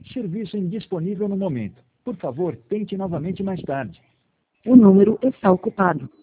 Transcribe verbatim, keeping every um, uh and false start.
Serviço indisponível no momento. Por favor, tente novamente mais tarde. O número está ocupado.